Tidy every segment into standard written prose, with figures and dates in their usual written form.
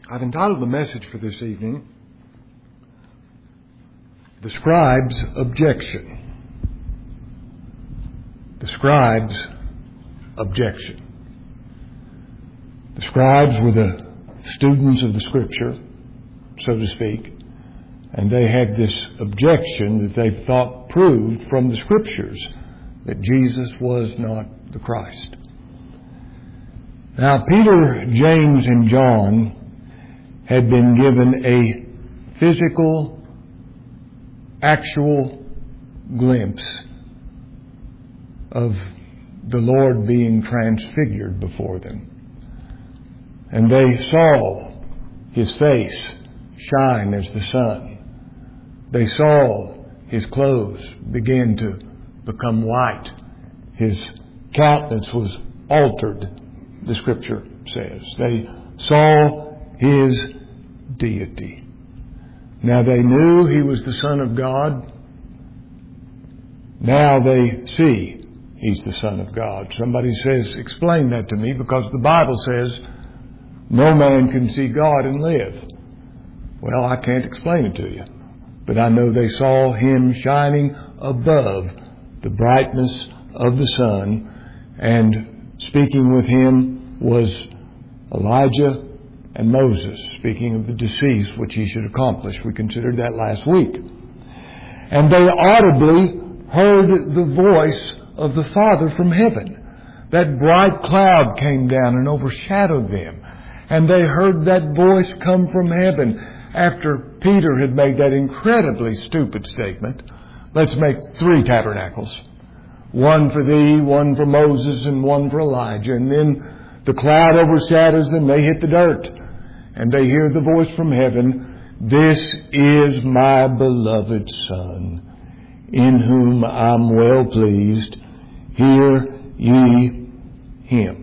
I've entitled the message for this evening, The Scribe's Objection. The Scribe's Objection. The scribes were the students of the Scripture, so to speak, and they had this objection that they thought proved from the Scriptures that Jesus was not the Christ. Now, Peter, James, and John had been given a physical, actual glimpse of the Lord being transfigured before them. And they saw His face shine as the sun. They saw His clothes begin to become white. His countenance was altered, the Scripture says. They saw His deity. Now they knew He was the Son of God. Now they see He's the Son of God. Somebody says, explain that to me, because the Bible says no man can see God and live. Well, I can't explain it to you. But I know they saw Him shining above the brightness of the sun, and speaking with Him was Elijah and Moses, speaking of the decease which He should accomplish. We considered that last week. And they audibly heard the voice of the Father from heaven. That bright cloud came down and overshadowed them. And they heard that voice come from heaven after Peter had made that incredibly stupid statement. Let's make 3 tabernacles. One for thee, one for Moses, and one for Elijah. And then the cloud overshadows them. They hit the dirt. And they hear the voice from heaven, this is my beloved Son, in whom I'm well pleased. Hear ye Him.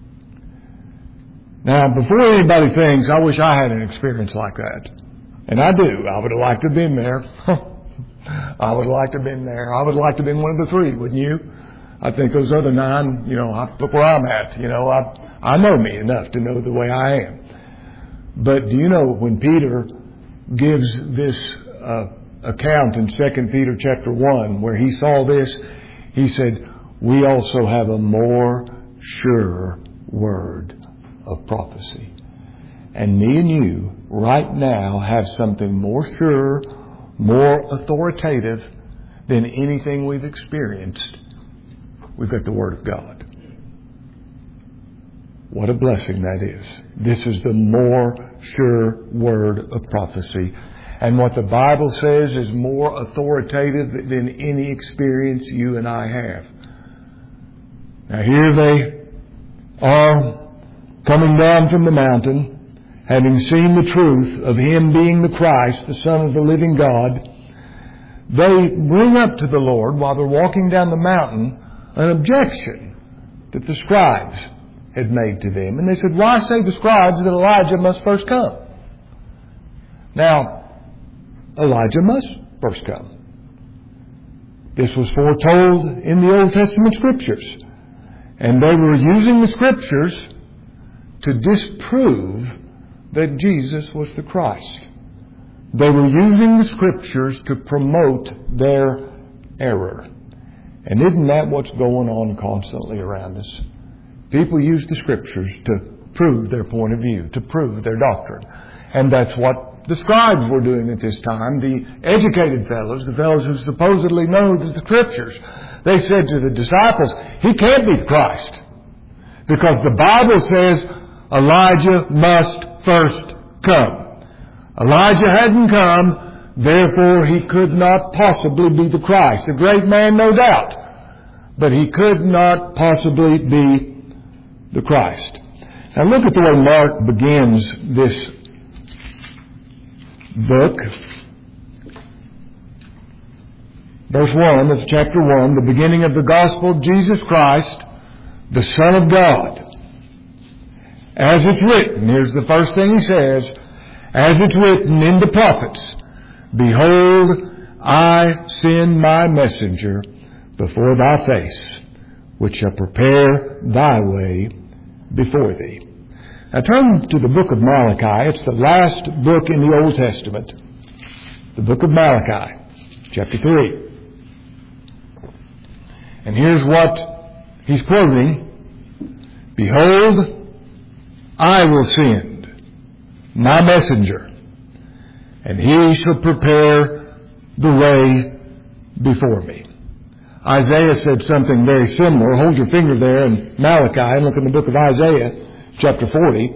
Now, before anybody thinks, I wish I had an experience like that. And I do. I would have liked to have been there. I would have liked to have been there. I would have liked to have been one of the 3, wouldn't you? I think those other 9, look where I'm at. I know me enough to know the way I am. But do you know when Peter gives this account in 2 Peter chapter 1 where he saw this, he said, we also have a more sure word of prophecy. And me and you right now have something more sure, more authoritative than anything we've experienced. We've got the Word of God. What a blessing that is. This is the more sure word of prophecy. And what the Bible says is more authoritative than any experience you and I have. Now here they are coming down from the mountain, having seen the truth of Him being the Christ, the Son of the living God. They bring up to the Lord while they're walking down the mountain an objection that the scribes had made to them. And they said, why say the scribes that Elijah must first come? Now, Elijah must first come. This was foretold in the Old Testament Scriptures. And they were using the Scriptures to disprove that Jesus was the Christ. They were using the Scriptures to promote their error. And isn't that what's going on constantly around us? People use the Scriptures to prove their point of view, to prove their doctrine. And that's what the scribes were doing at this time. The educated fellows, the fellows who supposedly know the Scriptures, they said to the disciples, He can't be the Christ. Because the Bible says Elijah must first come. Elijah hadn't come, therefore he could not possibly be the Christ. A great man, no doubt. But he could not possibly be the Christ. Now look at the way Mark begins this book. Verse 1 of chapter 1, the beginning of the gospel of Jesus Christ, the Son of God. As it's written, here's the first thing he says, as it's written in the prophets, behold, I send my messenger before thy face, which shall prepare thy way before thee. Now turn to the book of Malachi. It's the last book in the Old Testament. The book of Malachi, chapter 3. And here's what he's quoting. Behold, I will send my messenger, and he shall prepare the way before me. Isaiah said something very similar. Hold your finger there in Malachi and look in the book of Isaiah, chapter 40.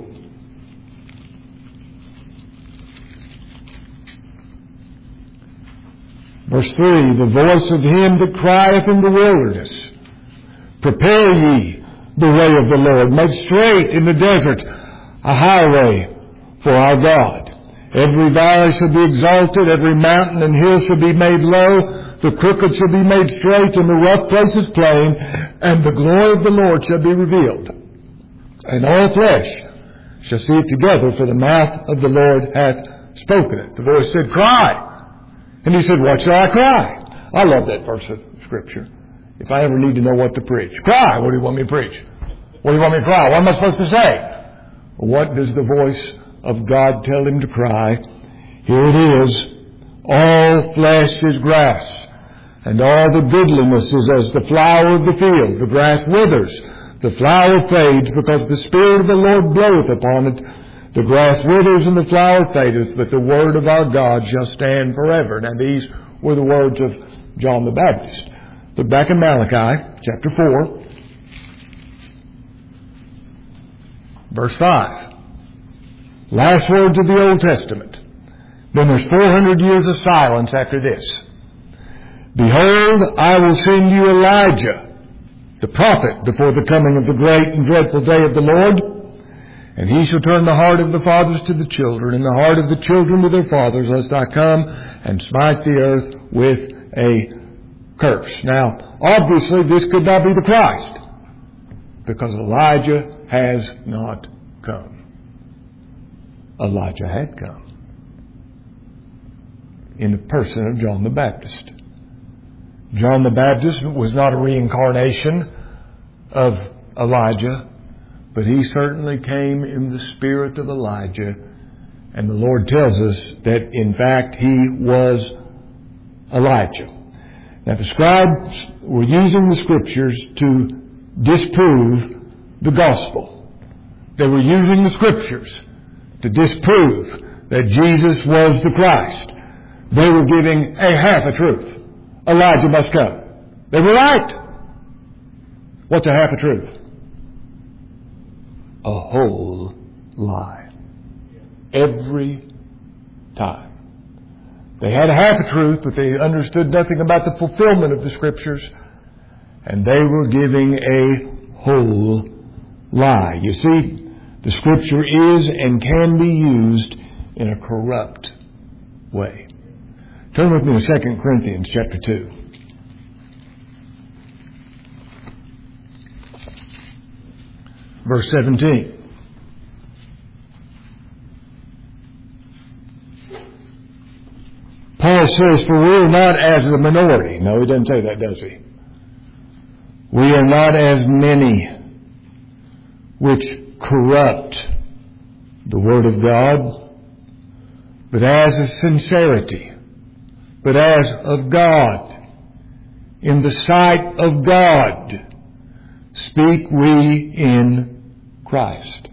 Verse 3, the voice of him that crieth in the wilderness, prepare ye the way of the Lord, make straight in the desert a highway for our God. Every valley shall be exalted, every mountain and hill shall be made low, the crooked shall be made straight, and the rough places plain, and the glory of the Lord shall be revealed. And all flesh shall see it together, for the mouth of the Lord hath spoken it. The voice said, cry. And he said, what shall I cry? I love that verse of Scripture. If I ever need to know what to preach. Cry. What do you want me to preach? What do you want me to cry? What am I supposed to say? What does the voice of God tell him to cry? Here it is. All flesh is grass, and all the goodliness is as the flower of the field. The grass withers, the flower fades, because the Spirit of the Lord bloweth upon it. The grass withers and the flower fadeth, but the word of our God shall stand forever. Now these were the words of John the Baptist. Look back in Malachi, chapter 4, verse 5. Last words of the Old Testament. Then there's 400 years of silence after this. Behold, I will send you Elijah, the prophet, before the coming of the great and dreadful day of the Lord. And he shall turn the heart of the fathers to the children, and the heart of the children to their fathers, lest I come and smite the earth with a curse. Now, obviously, this could not be the Christ, because Elijah has not come. Elijah had come in the person of John the Baptist. John the Baptist was not a reincarnation of Elijah, but he certainly came in the spirit of Elijah. And the Lord tells us that, in fact, he was Elijah. Now, the scribes were using the Scriptures to disprove the gospel. They were using the Scriptures to disprove that Jesus was the Christ. They were giving a half a truth. Elijah must come. They were right. What's a half a truth? A whole lie. Every time. They had a half a truth, but they understood nothing about the fulfillment of the Scriptures, and they were giving a whole lie. You see, the Scripture is and can be used in a corrupt way. Turn with me to 2 Corinthians chapter 2. Verse 17. Paul says, for we are not as the minority. No, he doesn't say that, does he? We are not as many which corrupt the Word of God, but as of sincerity, but as of God, in the sight of God, speak we in Christ.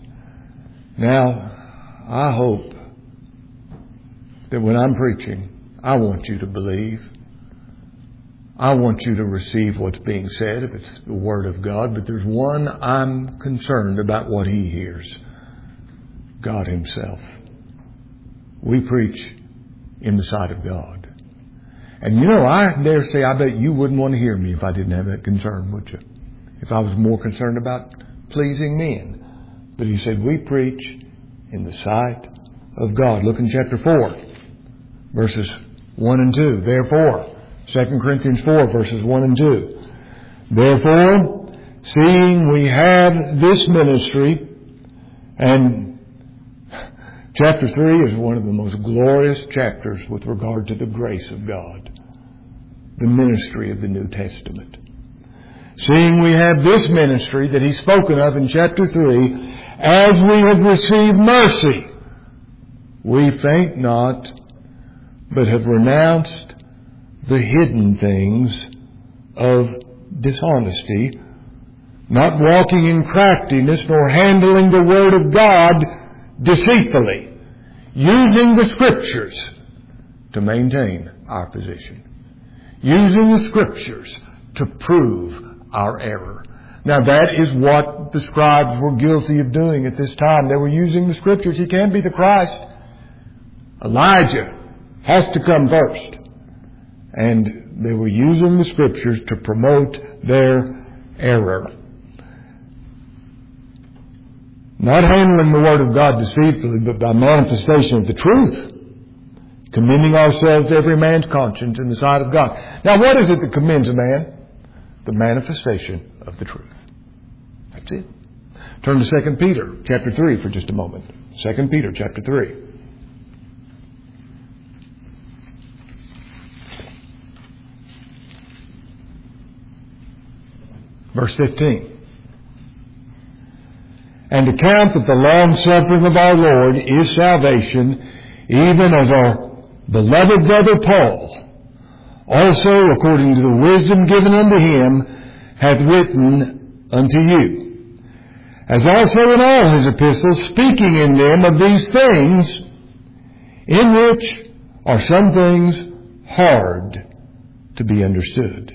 Now, I hope that when I'm preaching, I want you to believe. I want you to receive what's being said, if it's the Word of God. But there's one I'm concerned about what He hears. God Himself. We preach in the sight of God. And you know, I dare say, I bet you wouldn't want to hear me if I didn't have that concern, would you? If I was more concerned about pleasing men. But He said, we preach in the sight of God. Look in chapter 4, verses 1 and 2. Therefore, 2 Corinthians 4, verses 1 and 2. Therefore, seeing we have this ministry, and chapter 3 is one of the most glorious chapters with regard to the grace of God. The ministry of the New Testament. Seeing we have this ministry that He's spoken of in chapter 3, as we have received mercy, we faint not, but have renounced the hidden things of dishonesty, not walking in craftiness, nor handling the word of God deceitfully, using the Scriptures to maintain our position, using the Scriptures to prove our error. Now that is what the scribes were guilty of doing at this time. They were using the Scriptures. He can't be the Christ. Elijah has to come first. And they were using the Scriptures to promote their error. Not handling the Word of God deceitfully, but by manifestation of the truth. Commending ourselves to every man's conscience in the sight of God. Now what is it that commends a man? The manifestation of the truth. That's it. Turn to 2 Peter chapter 3 for just a moment. 2 Peter chapter 3. Verse 15. And account that the long-suffering of our Lord is salvation, even as our beloved brother Paul, also according to the wisdom given unto him, hath written unto you, as also in all his epistles, speaking in them of these things, in which are some things hard to be understood,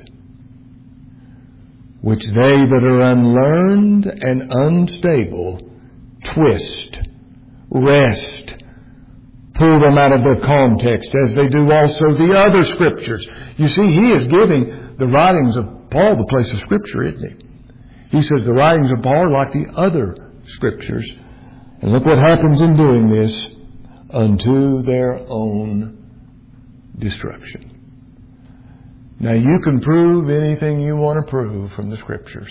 which they that are unlearned and unstable twist, wrest, pull them out of their context, as they do also the other Scriptures. You see, he is giving the writings of Paul the place of Scripture, isn't he? He says the writings of Paul are like the other Scriptures. And look what happens in doing this, unto their own destruction. Now you can prove anything you want to prove from the Scriptures.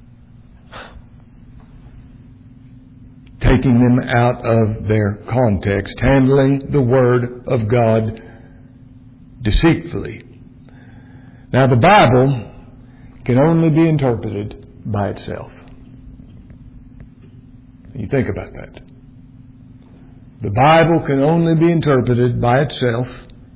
Taking them out of their context, handling the Word of God deceitfully. Now the Bible can only be interpreted by itself. You think about that. The Bible can only be interpreted by itself,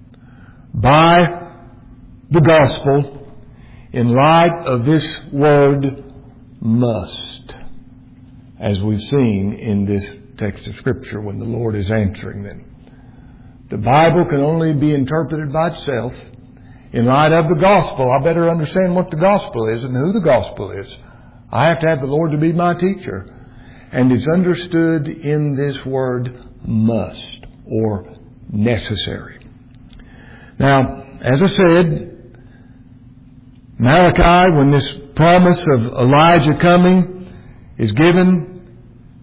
by the gospel, in light of this word must, as we've seen in this text of Scripture when the Lord is answering them. The Bible can only be interpreted by itself in light of the gospel. I better understand what the gospel is and who the gospel is. I have to have the Lord to be my teacher. And it's understood in this word must, or necessary. Now, as I said, Malachi, when this promise of Elijah coming is given,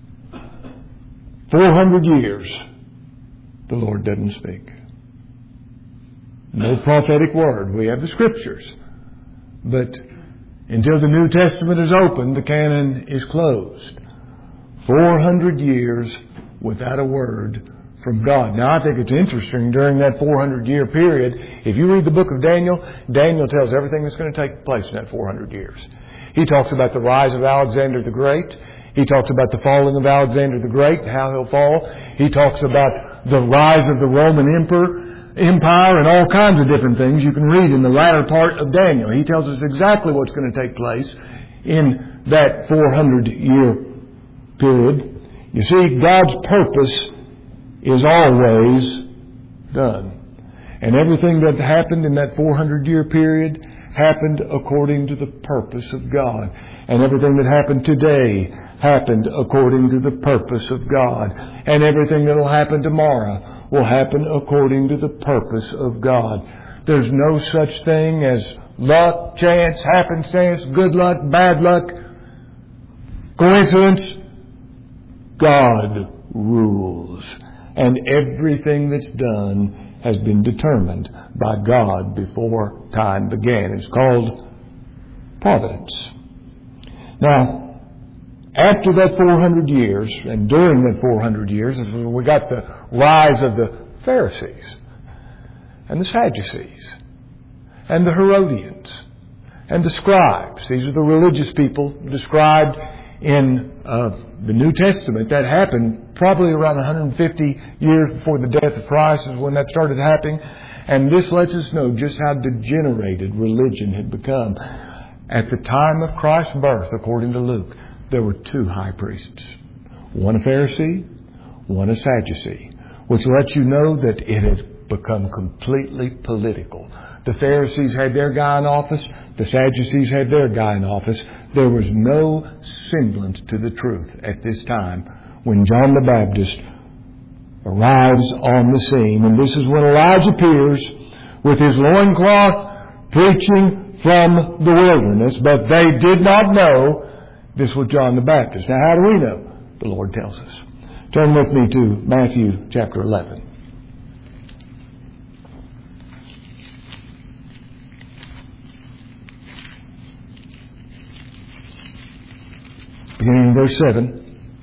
400 years, the Lord doesn't speak. No prophetic word. We have the Scriptures. But until the New Testament is opened, the canon is closed. 400 years without a word from God. Now, I think it's interesting during that 400-year period, if you read the book of Daniel, Daniel tells everything that's going to take place in that 400 years. He talks about the rise of Alexander the Great. He talks about the falling of Alexander the Great, how he'll fall. He talks about the rise of the Roman Empire and all kinds of different things you can read in the latter part of Daniel. He tells us exactly what's going to take place in that 400-year period. You see, God's purpose is always done. And everything that happened in that 400-year period happened according to the purpose of God. And everything that happened today happened according to the purpose of God. And everything that will happen tomorrow will happen according to the purpose of God. There's no such thing as luck, chance, happenstance, good luck, bad luck, coincidence. God rules. And everything that's done has been determined by God before time began. It's called providence. Now, after that 400 years, and during that 400 years, we got the rise of the Pharisees, and the Sadducees, and the Herodians, and the scribes. These are the religious people described in the New Testament. That happened probably around 150 years before the death of Christ is when that started happening. And this lets us know just how degenerated religion had become. At the time of Christ's birth, according to Luke, there were 2 high priests. One a Pharisee, one a Sadducee, which lets you know that it had become completely political. The Pharisees had their guy in office. The Sadducees had their guy in office. There was no semblance to the truth at this time when John the Baptist arrives on the scene. And this is when Elijah appears with his loincloth preaching from the wilderness. But they did not know this was John the Baptist. Now, how do we know? The Lord tells us. Turn with me to Matthew chapter 11. Beginning in verse 7.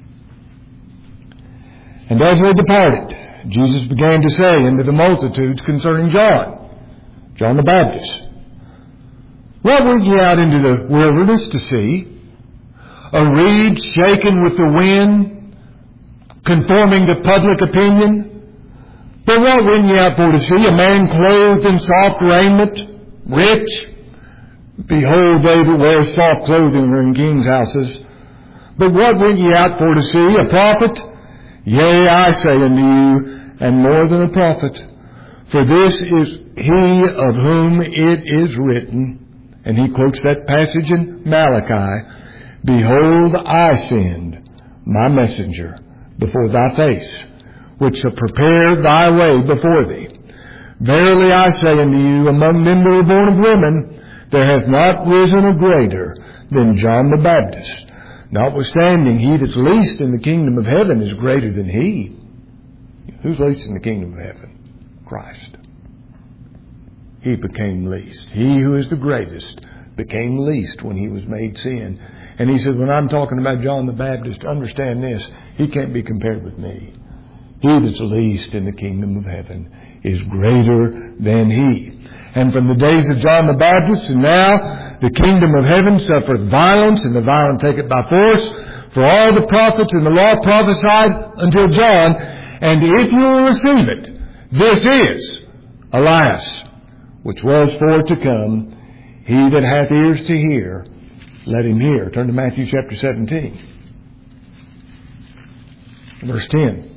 And as they departed, Jesus began to say unto the multitudes concerning John the Baptist, What went ye out into the wilderness to see? A reed shaken with the wind, conforming to public opinion? But what went ye out for to see? A man clothed in soft raiment, rich? Behold, they that wear soft clothing are in kings' houses. But what went ye out for to see? A prophet? Yea, I say unto you, and more than a prophet. For this is he of whom it is written, and he quotes that passage in Malachi, Behold, I send my messenger before thy face, which shall prepare thy way before thee. Verily I say unto you, among them that are born of women, there hath not risen a greater than John the Baptist. Notwithstanding, he that's least in the kingdom of heaven is greater than he. Who's least in the kingdom of heaven? Christ. He became least. He who is the greatest became least when he was made sin. And he said, when I'm talking about John the Baptist, understand this, he can't be compared with me. He that's least in the kingdom of heaven is greater than he. And from the days of John the Baptist and now, the kingdom of heaven suffereth violence, and the violent take it by force. For all the prophets and the law prophesied until John. And if you will receive it, this is Elias, which was for to come. He that hath ears to hear, let him hear. Turn to Matthew chapter 17. Verse 10.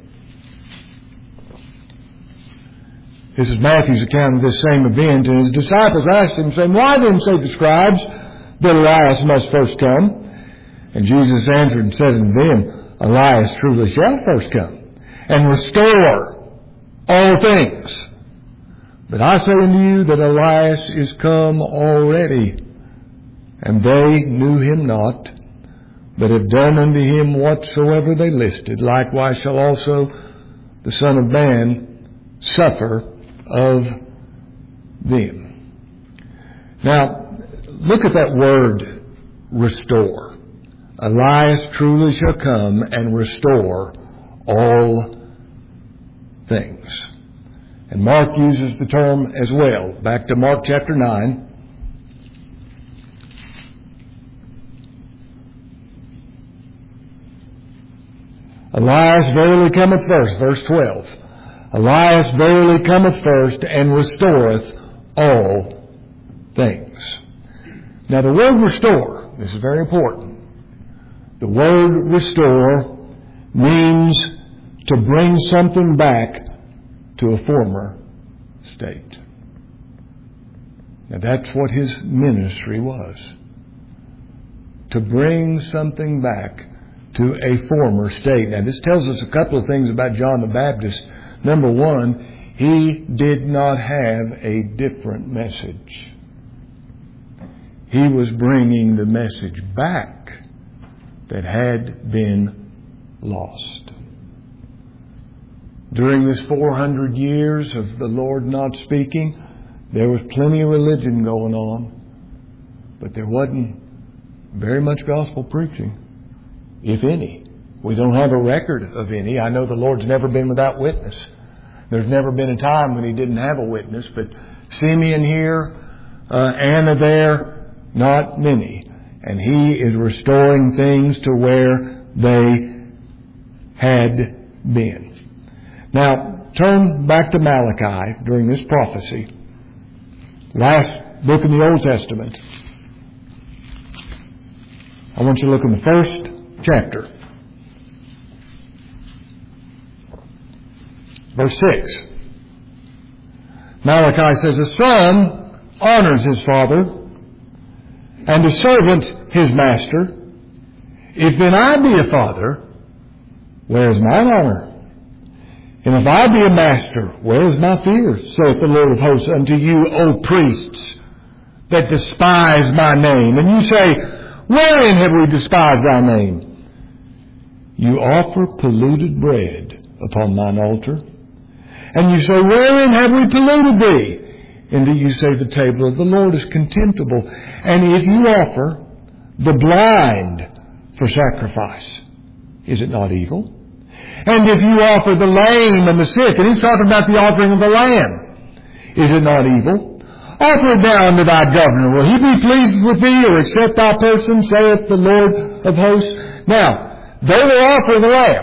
This is Matthew's account of this same event. And his disciples asked him, saying, Why then say the scribes that Elias must first come? And Jesus answered and said unto them, Elias truly shall first come, and restore all things. But I say unto you that Elias is come already, and they knew him not, but have done unto him whatsoever they listed. Likewise shall also the Son of Man suffer of them. Now, look at that word, restore. Elias truly shall come and restore all things. And Mark uses the term as well. Back to Mark chapter 9. Elias verily cometh first, verse 12. Elias verily cometh first and restoreth all things. Now the word restore, this is very important. The word restore means to bring something back to a former state. Now that's what his ministry was. To bring something back to a former state. Now this tells us a couple of things about John the Baptist. Number one, he did not have a different message. He was bringing the message back that had been lost. During this 400 years of the Lord not speaking, there was plenty of religion going on, but there wasn't very much gospel preaching, if any. We don't have a record of any. I know the Lord's never been without witness. There's never been a time when He didn't have a witness, but Simeon here, Anna there, not many. And He is restoring things to where they had been. Now, turn back to Malachi during this prophecy. Last book in the Old Testament. I want you to look in the first chapter. Verse 6. Malachi says, "A son honors his father, and a servant his master. If then I be a father, where is mine honor? And if I be a master, where is my fear? Saith the Lord of hosts unto you, O priests, that despise my name." And you say, "Wherein have we despised thy name?" "You offer polluted bread upon mine altar." And you say, "Wherein have we polluted thee?" And you say, "The table of the Lord is contemptible." And if you offer the blind for sacrifice, is it not evil? And if you offer the lame and the sick, and he's talking about the offering of the lamb, is it not evil? "Offer it now unto thy governor. Will he be pleased with thee, or accept thy person, saith the Lord of hosts?" Now, they were offering the lamb.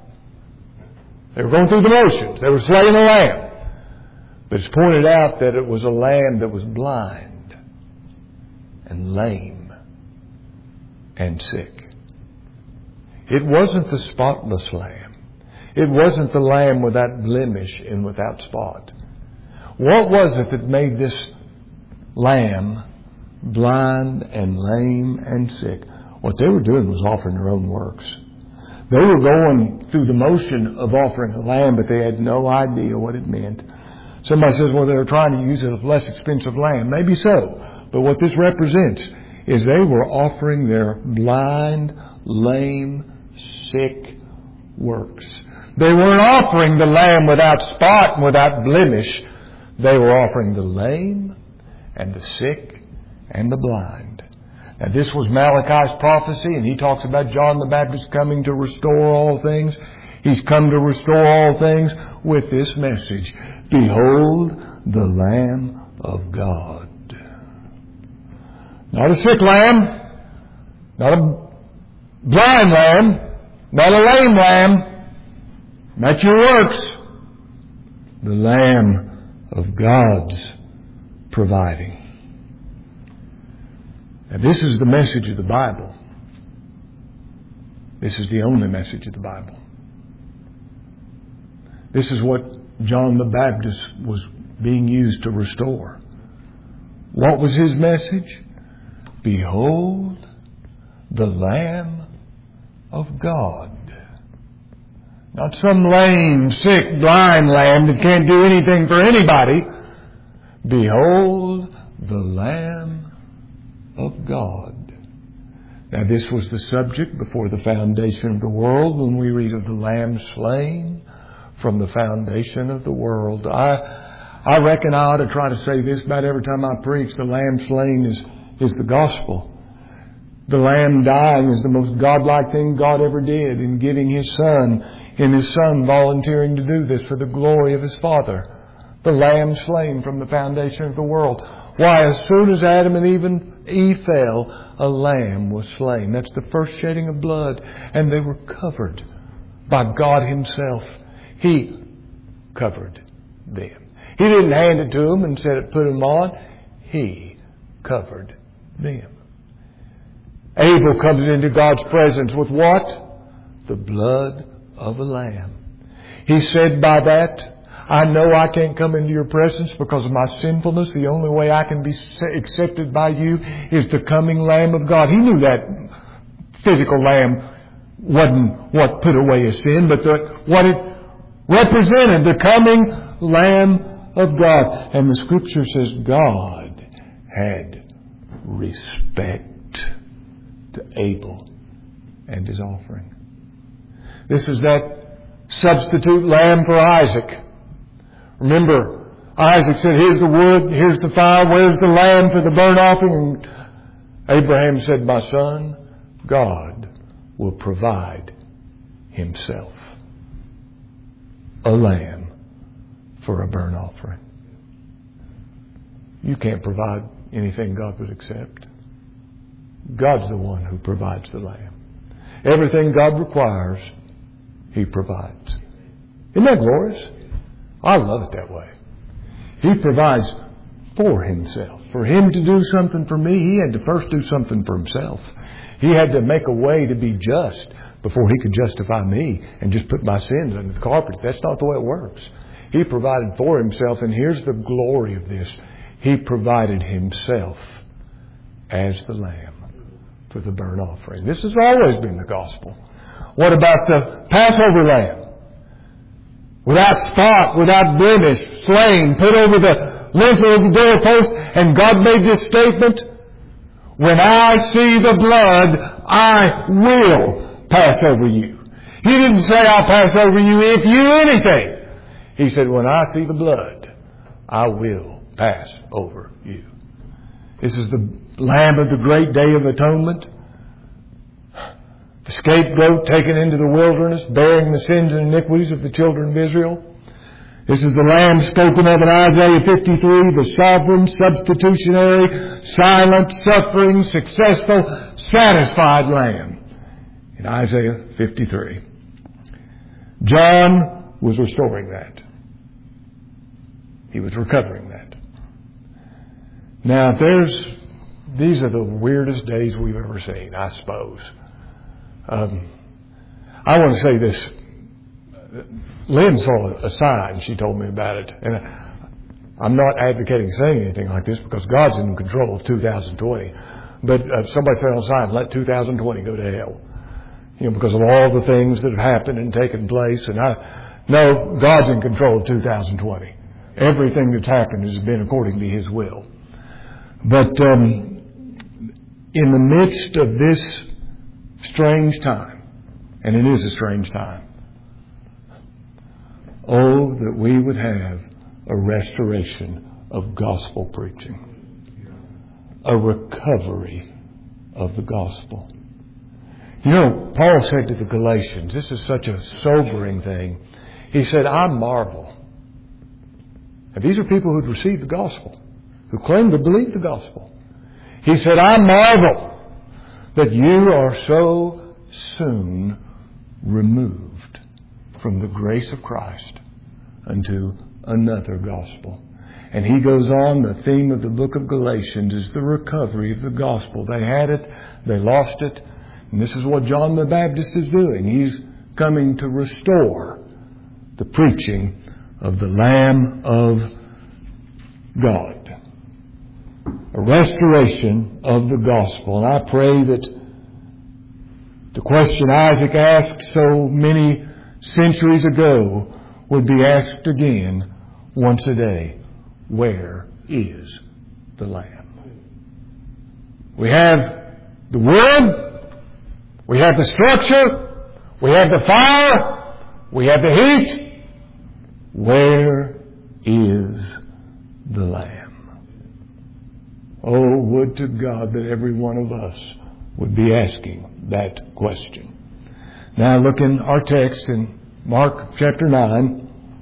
They were going through the motions. They were slaying a lamb. But it's pointed out that it was a lamb that was blind and lame and sick. It wasn't the spotless lamb. It wasn't the lamb without blemish and without spot. What was it that made this lamb blind and lame and sick? What they were doing was offering their own works. They were going through the motion of offering a lamb, but they had no idea what it meant. Somebody says, "Well, they were trying to use a less expensive lamb." Maybe so. But what this represents is they were offering their blind, lame, sick works. They weren't offering the lamb without spot and without blemish. They were offering the lame and the sick and the blind. Now, this was Malachi's prophecy, and he talks about John the Baptist coming to restore all things. He's come to restore all things with this message: "Behold the Lamb of God." Not a sick lamb, not a blind lamb, not a lame lamb, not your works. The Lamb of God's providing. Now, this is the message of the Bible. This is the only message of the Bible. This is what John the Baptist was being used to restore. What was his message? Behold the Lamb of God. Not some lame, sick, blind lamb that can't do anything for anybody. Behold the Lamb of God. Now, this was the subject before the foundation of the world when we read of the Lamb slain from the foundation of the world. I reckon I ought to try to say this about every time I preach. The Lamb slain is the gospel. The Lamb dying is the most godlike thing God ever did in giving His Son, in His Son volunteering to do this for the glory of His Father. The Lamb slain from the foundation of the world. Why, as soon as Adam and Eve fell, a lamb was slain. That's the first shedding of blood. And they were covered by God Himself. He covered them. He didn't hand it to them and said, "Put them on." He covered them. Abel comes into God's presence with what? The blood of a lamb. He said by that, "I know I can't come into your presence because of my sinfulness. The only way I can be accepted by you is the coming Lamb of God." He knew that physical lamb wasn't what put away his sin, but what it represented, the coming Lamb of God. And the Scripture says God had respect to Abel and his offering. This is that substitute lamb for Isaac. Remember, Isaac said, "Here's the wood, here's the fire, where's the lamb for the burnt offering?" And Abraham said, "My son, God will provide Himself a lamb for a burnt offering." You can't provide anything God would accept. God's the one who provides the lamb. Everything God requires, He provides. Isn't that glorious? I love it that way. He provides for Himself. For Him to do something for me, He had to first do something for Himself. He had to make a way to be just before He could justify me and just put my sins under the carpet. That's not the way it works. He provided for Himself, and here's the glory of this. He provided Himself as the lamb for the burnt offering. This has always been the gospel. What about the Passover lamb? Without spot, without blemish, slain, put over the lintel of the doorpost, and God made this statement, when I see the blood, I will pass over you. He didn't say, I'll pass over you if you anything. He said, when I see the blood, I will pass over you. This is the Lamb of the great day of atonement. The scapegoat taken into the wilderness, bearing the sins and iniquities of the children of Israel. This is the Lamb spoken of in Isaiah 53, the sovereign, substitutionary, silent, suffering, successful, satisfied Lamb. In Isaiah 53. John was restoring that. He was recovering that. Now, these are the weirdest days we've ever seen, I suppose. I want to say this. Lynn saw a sign. She told me about it. And I'm not advocating saying anything like this because God's in control of 2020. But somebody said on a sign, let 2020 go to hell. Because of all the things that have happened and taken place. And no, God's in control of 2020. Everything that's happened has been according to His will. But in the midst of this strange time, and it is a strange time, oh, that we would have a restoration of gospel preaching, a recovery of the gospel. Paul said to the Galatians, this is such a sobering thing. He said, I marvel. And these are people who'd received the gospel, who claim to believe the gospel. He said, I marvel that you are so soon removed from the grace of Christ unto another gospel. And he goes on, the theme of the book of Galatians is the recovery of the gospel. They had it, they lost it, and this is what John the Baptist is doing. He's coming to restore the preaching of the Lamb of God. A restoration of the gospel. And I pray that the question Isaac asked so many centuries ago would be asked again once a day. Where is the Lamb? We have the wood. We have the structure. We have the fire. We have the heat. Where is the Lamb? Oh, would to God that every one of us would be asking that question. Now look in our text in Mark chapter 9.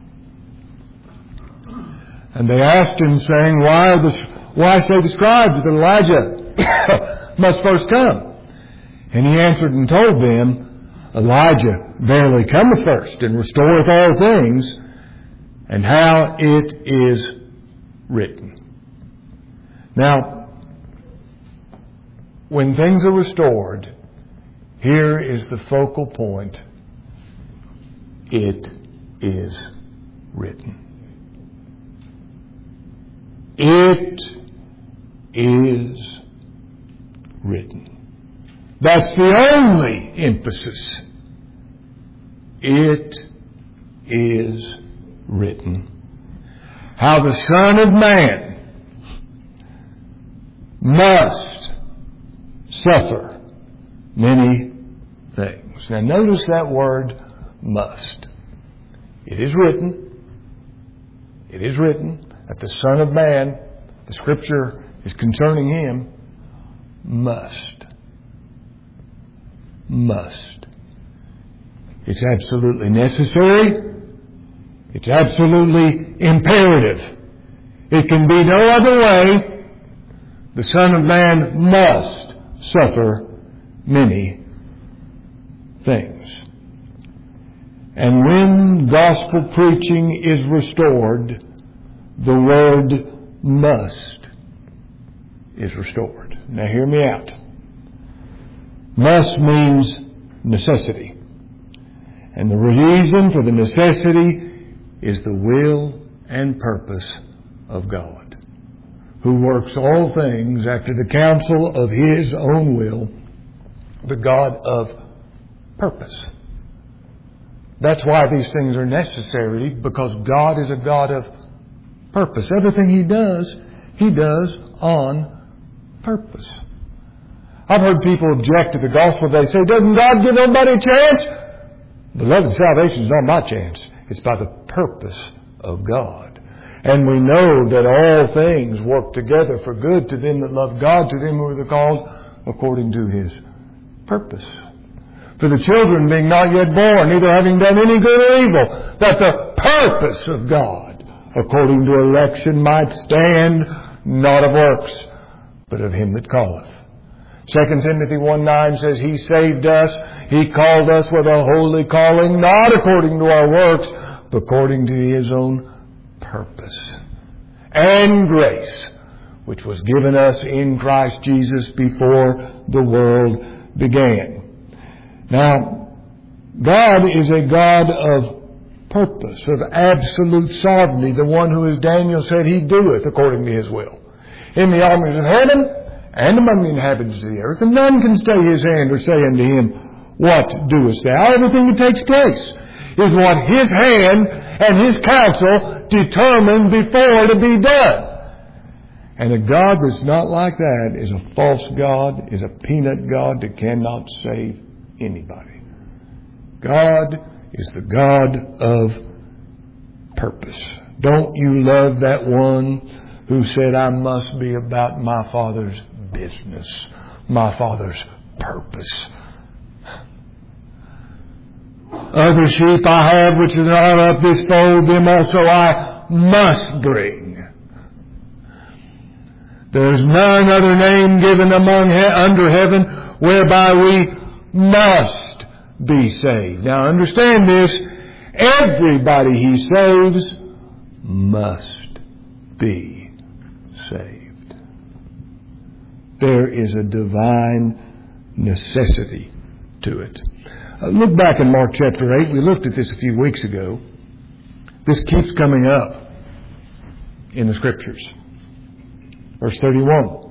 And they asked him, saying, Why say the scribes that Elijah must first come? And he answered and told them, Elijah verily cometh first, and restoreth all things, and how it is written. Now, when things are restored, here is the focal point. It is written. It is written. That's the only emphasis. It is written. How the Son of Man must suffer many things. Now notice that word must. It is written. It is written that the Son of Man, the Scripture is concerning Him, must. Must. It's absolutely necessary. It's absolutely imperative. It can be no other way. The Son of Man must suffer many things. And when gospel preaching is restored, the word must is restored. Now hear me out. Must means necessity. And the reason for the necessity is the will and purpose of God, who works all things after the counsel of His own will, the God of purpose. That's why these things are necessary, because God is a God of purpose. Everything He does on purpose. I've heard people object to the gospel. They say, doesn't God give everybody a chance? Beloved, salvation is not by chance. It's by the purpose of God. And we know that all things work together for good to them that love God, to them who are called according to His purpose. For the children being not yet born, neither having done any good or evil, that the purpose of God, according to election, might stand, not of works, but of Him that calleth. 2 Timothy 1:9 says, He saved us, He called us with a holy calling, not according to our works, but according to His own purpose and grace, which was given us in Christ Jesus before the world began. Now, God is a God of purpose, of absolute sovereignty, the one who, as Daniel said, He doeth according to His will. In the armies of heaven and among the inhabitants of the earth, and none can stay His hand or say unto Him, What doest thou? Everything that takes place is what His hand and His counsel determined before to be done. And a God that's not like that is a false God, is a peanut God that cannot save anybody. God is the God of purpose. Don't you love that one who said, I must be about my Father's business, my Father's purpose. Other sheep I have which are not of this fold, them also I must bring. There is none other name given under heaven whereby we must be saved. Now understand this, everybody He saves must be saved. There is a divine necessity to it. Look back in Mark chapter 8. We looked at this a few weeks ago. This keeps coming up in the Scriptures. Verse 31.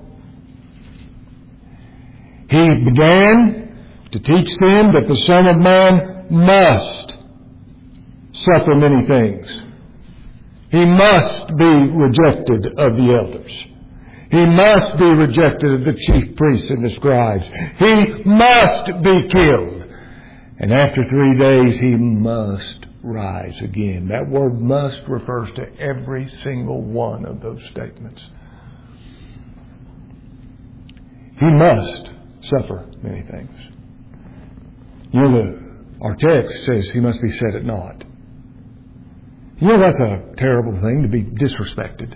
He began to teach them that the Son of Man must suffer many things. He must be rejected of the elders. He must be rejected of the chief priests and the scribes. He must be killed. And after 3 days, He must rise again. That word must refers to every single one of those statements. He must suffer many things. You know, our text says He must be set at naught. You know, that's a terrible thing, to be disrespected.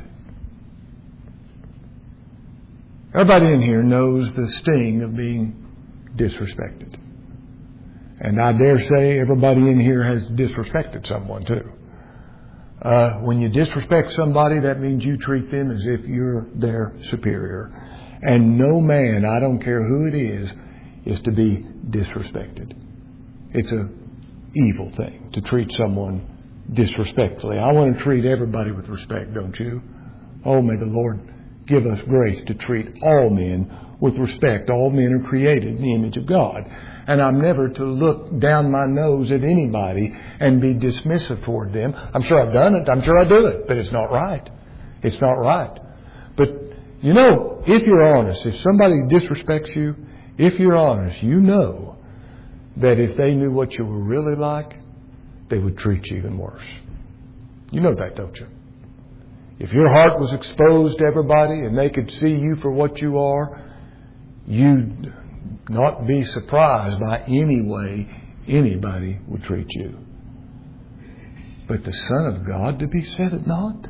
Everybody in here knows the sting of being disrespected. And I dare say everybody in here has disrespected someone too. When you disrespect somebody, that means you treat them as if you're their superior. And no man, I don't care who it is to be disrespected. It's an evil thing to treat someone disrespectfully. I want to treat everybody with respect, don't you? Oh, may the Lord give us grace to treat all men with respect. All men are created in the image of God. And I'm never to look down my nose at anybody and be dismissive toward them. I'm sure I've done it. I'm sure I do it. But it's not right. It's not right. But, you know, if you're honest, if somebody disrespects you, if you're honest, you know that if they knew what you were really like, they would treat you even worse. You know that, don't you? If your heart was exposed to everybody and they could see you for what you are, you'd not be surprised by any way anybody would treat you. But the Son of God to be set at naught?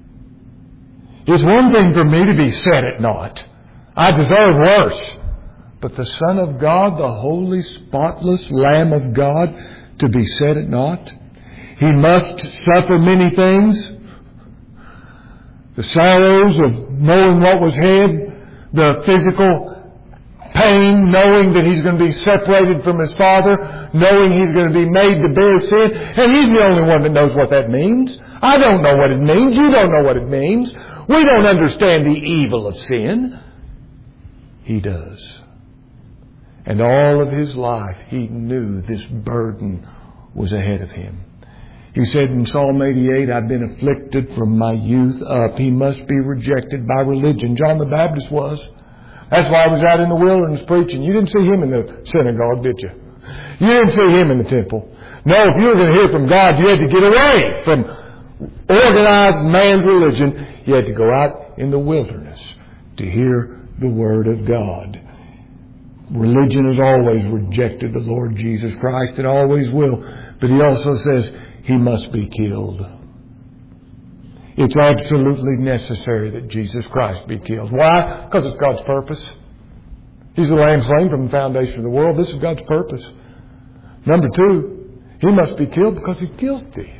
It's one thing for me to be set at naught. I deserve worse. But the Son of God, the holy, spotless Lamb of God, to be set at naught. He must suffer many things. The sorrows of knowing what was ahead, the physical pain, knowing that He's going to be separated from His Father, knowing He's going to be made to bear sin. And He's the only one that knows what that means. I don't know what it means. You don't know what it means. We don't understand the evil of sin. He does. And all of His life, He knew this burden was ahead of Him. He said in Psalm 88, I've been afflicted from my youth up. He must be rejected by religion. John the Baptist was. That's why he was out in the wilderness preaching. You didn't see him in the synagogue, did you? You didn't see him in the temple. No, if you were going to hear from God, you had to get away from organized man's religion. You had to go out in the wilderness to hear the Word of God. Religion has always rejected the Lord Jesus Christ. It always will. But He also says He must be killed. It's absolutely necessary that Jesus Christ be killed. Why? Because it's God's purpose. He's the Lamb slain from the foundation of the world. This is God's purpose. Number two, He must be killed because He's guilty.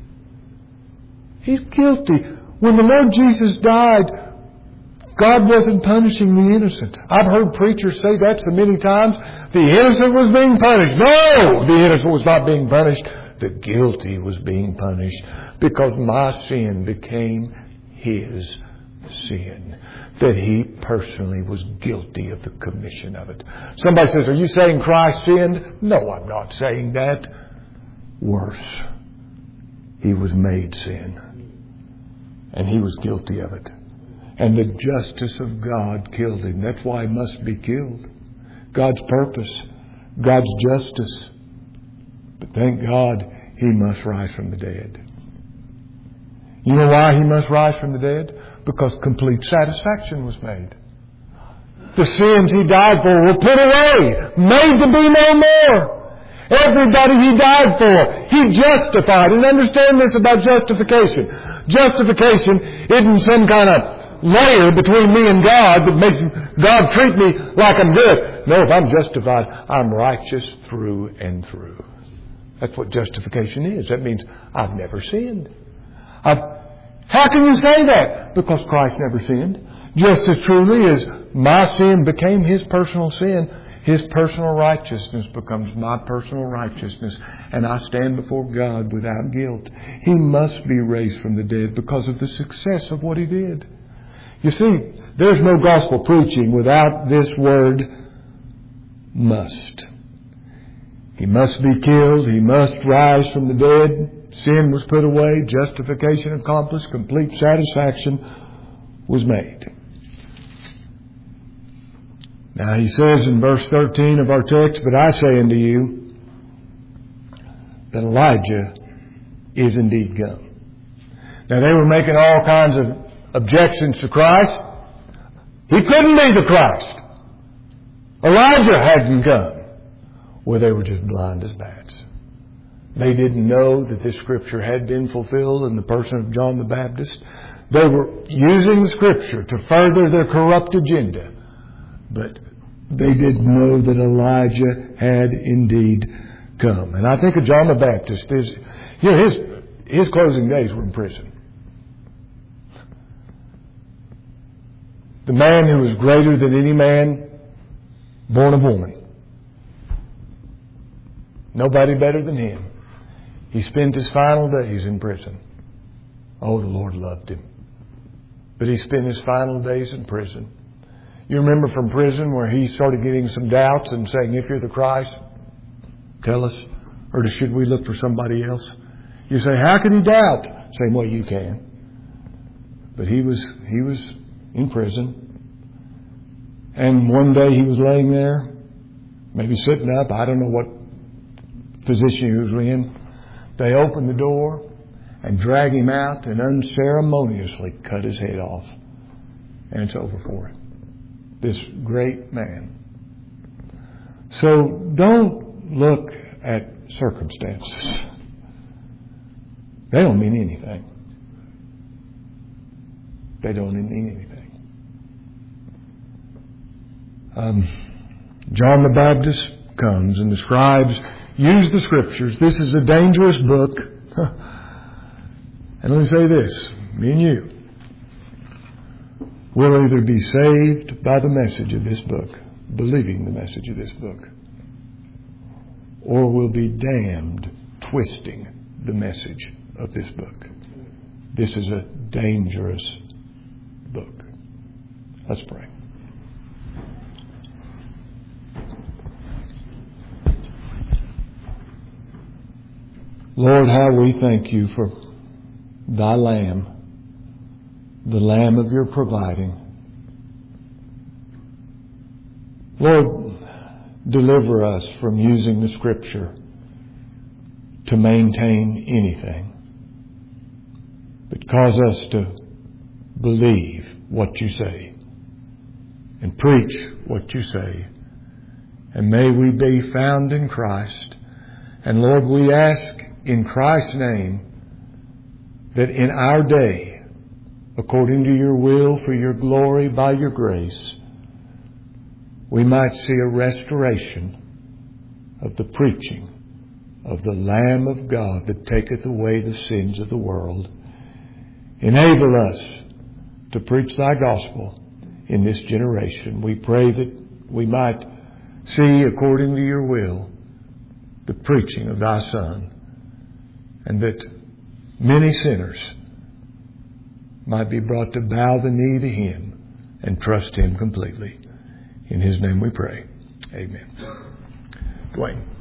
He's guilty. When the Lord Jesus died, God wasn't punishing the innocent. I've heard preachers say that so many times. The innocent was being punished. No! The innocent was not being punished. The guilty was being punished because my sin became His sin. That He personally was guilty of the commission of it. Somebody says, are you saying Christ sinned? No, I'm not saying that. Worse. He was made sin. And He was guilty of it. And the justice of God killed Him. That's why He must be killed. God's purpose. God's justice. But thank God He must rise from the dead. You know why He must rise from the dead? Because complete satisfaction was made. The sins He died for were put away, made to be no more. Everybody He died for, He justified. And understand this about justification. Justification isn't some kind of layer between me and God that makes God treat me like I'm good. No, if I'm justified, I'm righteous through and through. That's what justification is. That means I've never sinned. How can you say that? Because Christ never sinned. Just as truly as my sin became His personal sin, His personal righteousness becomes my personal righteousness. And I stand before God without guilt. He must be raised from the dead because of the success of what He did. You see, there's no gospel preaching without this word, must. He must be killed. He must rise from the dead. Sin was put away. Justification accomplished. Complete satisfaction was made. Now He says in verse 13 of our text, but I say unto you that Elijah is indeed come. Now they were making all kinds of objections to Christ. He couldn't be the Christ. Elijah hadn't come. Well, they were just blind as bats. They didn't know that this Scripture had been fulfilled in the person of John the Baptist. They were using the Scripture to further their corrupt agenda. But they didn't know that Elijah had indeed come. And I think of John the Baptist. His closing days were in prison. The man who was greater than any man born of woman. Nobody better than him. He spent his final days in prison. Oh, the Lord loved him. But he spent his final days in prison. You remember from prison where he started getting some doubts and saying, if you're the Christ, tell us. Or should we look for somebody else? You say, how can he doubt? Same way you can. But he was in prison. And one day he was laying there, maybe sitting up. I don't know what position he was in. They opened the door and dragged him out and unceremoniously cut his head off. And it's over for him. This great man. So don't look at circumstances. They don't mean anything. They don't mean anything. John the Baptist comes and the scribes use the Scriptures. This is a dangerous book. And let me say this, me and you will either be saved by the message of this book, believing the message of this book, or we'll be damned twisting the message of this book. This is a dangerous book. Let's pray. Lord, how we thank you for thy Lamb, the Lamb of your providing. Lord, deliver us from using the Scripture to maintain anything, but cause us to believe what you say and preach what you say. And may we be found in Christ. And Lord, we ask in Christ's name that in our day, according to your will, for your glory, by your grace, we might see a restoration of the preaching of the Lamb of God that taketh away the sins of the world. Enable us to preach thy gospel in this generation. We pray that we might see, according to your will, the preaching of thy Son, and that many sinners might be brought to bow the knee to him and trust him completely. In his name we pray. Amen. Dwayne.